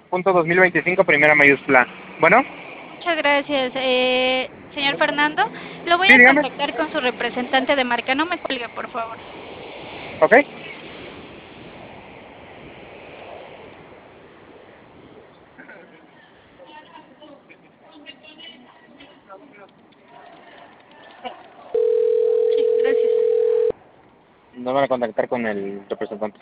1-2025, primera mayúscula. Bueno, Muchas gracias. Señor Fernando, lo voy sí, a dígame. contactar con su representante de marca. No me cuelgue, por favor. Ok. Sí, gracias. Nos van a contactar con el representante.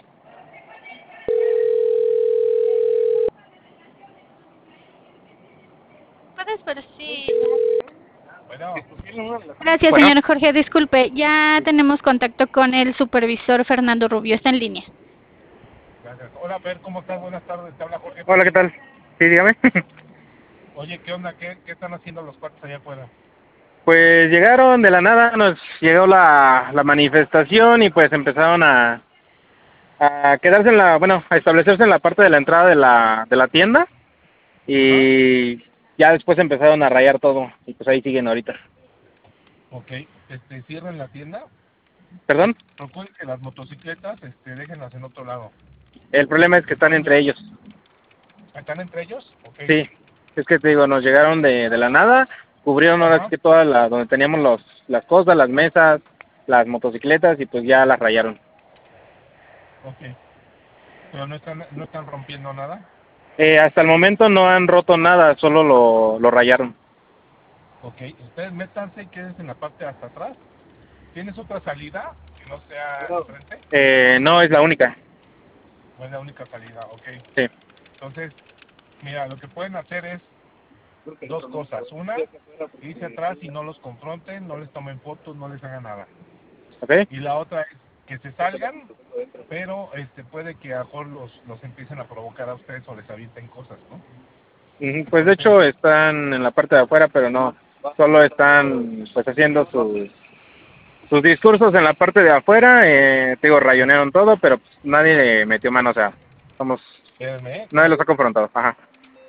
¿Puedes ver si... Bueno, Gracias, Bueno, señor Jorge. Disculpe, ya tenemos contacto con el supervisor Fernando Rubio. Está en línea. gracias. Hola, Fer, ¿cómo estás? Buenas tardes, te habla Jorge hola, ¿qué Patiño. tal? Sí, dígame. Oye, ¿qué onda? ¿Qué están haciendo los cuates allá afuera? Pues llegaron de la nada, nos llegó la manifestación y pues empezaron a quedarse en la, bueno, a establecerse en la parte de la entrada de la tienda Ajá. y ya después empezaron a rayar todo y pues ahí siguen ahorita. Ok, cierren la tienda y ¿Perdón? procuren que las motocicletas, déjenlas en otro lado. El problema es que ¿Me están pueden entre llevar? ellos. ¿Están entre ellos? Ok. Sí, es que te digo, nos llegaron de la nada, cubrieron ahora sí Ajá. que toda la, donde teníamos las cosas, las mesas, las motocicletas y pues ya las rayaron. Ok. Pero no están rompiendo nada. Hasta el momento no han roto nada, solo lo rayaron. Ok, ustedes métanse y quédense en la parte de hasta atrás. ¿Tienes otra salida que no sea enfrente? No es la única. ¿O es la única salida? Ok. Sí. Entonces, mira, lo que pueden hacer es dos cosas. Una, irse atrás y no los confronten, no les tomen fotos, no les hagan nada. ¿Ok? Y la otra es que se salgan, pero puede que a lo mejor los empiecen a provocar a ustedes o les avienten cosas, ¿no? Ujú, pues de Entonces, hecho están en la parte de afuera, pero no, solo están pues haciendo sus discursos en la parte de afuera, te digo, rayonearon todo, pero pues, nadie le metió mano, o sea, somos, espérenme, ¿eh? nadie los ha confrontado, ajá.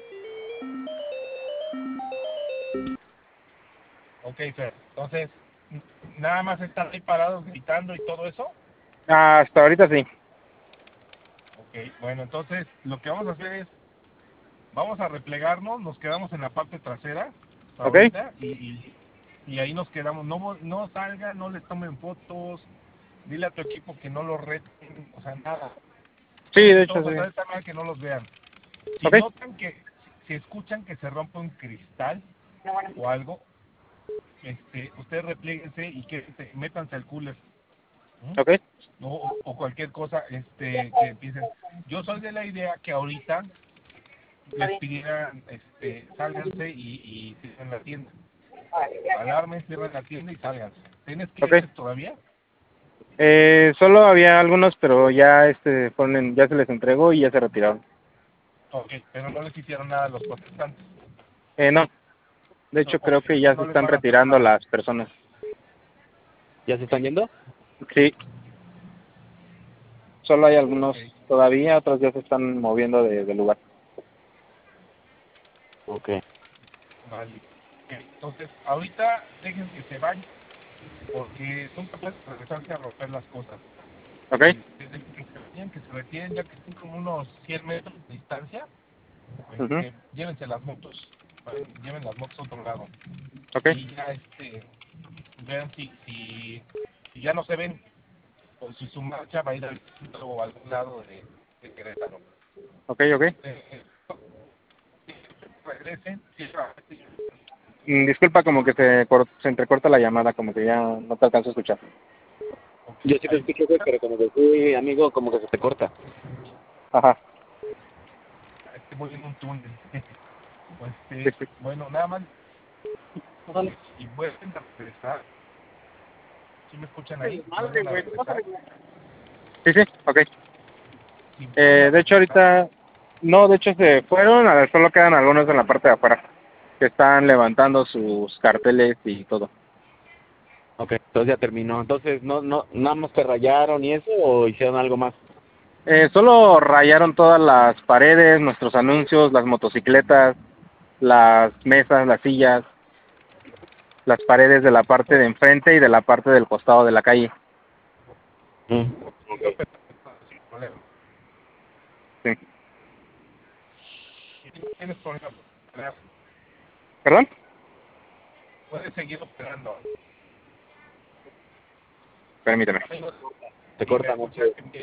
Ok, Fer. Entonces, nada más están ahí parados gritando y todo eso. Hasta ahorita sí. Ok, bueno, entonces lo que vamos a hacer es, vamos a replegarnos, nos quedamos en la parte trasera ¿Ok? ahorita y ahí nos quedamos. No salgan, no les tomen fotos, dile a tu equipo que no los reten, o sea, nada. Sí, de Quédense hecho todos sí. atrás de esta manera que no los vean. Si ¿Ok? notan si escuchan que se rompe un cristal o algo, ustedes replieguense y métanse al cooler. ¿M? ¿Ok? O cualquier cosa que piensen. Yo soy de la idea que ahorita les pidieran, sálganse y cierren la tienda. Alarmen, cierren la tienda y sálganse. ¿Tienes ¿Ok? clientes todavía? Solo había algunos, pero ya ya se les entregó y ya se retiraron. Ok, pero no les hicieron nada a los protestantes. No, de No, hecho ok, creo que ya entonces se no les están van a hacer retirando nada. las personas. ¿Ya se Ok, están yendo? Sí, solo hay ok, algunos todavía, otros ya se están moviendo del lugar. Ok. vale. Ok, entonces, ahorita dejen que se vayan porque nunca pueden regresarse a romper las cosas. ¿Ok? Dejen que se retiren, ya que estén como unos 100 metros de distancia, Ujú. llévense las motos, ¿vale? Lleven las motos a otro lado. ¿Ok? Y ya vean si ya no se ven, o si su marcha va a ir al centro o a algún lado de Querétaro. ¿Ok? ¿Ok? Eh, regresen, cierra. Disculpa, como que se entrecorta la llamada, como que ya no te alcanzo a escuchar. Ok, Yo sí te ahí me escucho, güey, escuchan. pero como que sí, amigo, como que se te corta. Ajá. Voy en un túnel. Sí, sí. Bueno, nada más, si vuelven a regresar, si me escuchan ahí, vuelven a regresar. Sí, sí, ok. Si vuelven a De hecho, regresar, ahorita, no, de hecho se fueron, a ver, solo quedan algunos en la parte de afuera, que están levantando sus carteles y todo. Ok, entonces ya terminó. Entonces, nada más te rayaron y eso, o hicieron algo más. Solo rayaron todas las paredes, nuestros anuncios, las motocicletas, las mesas, las sillas, las paredes de la parte de enfrente y de la parte del costado de la calle. Ok. sin problema. Sí. tienes problema. ¿Perdón? Puedes seguir operando. Permíteme. Se corta mucho.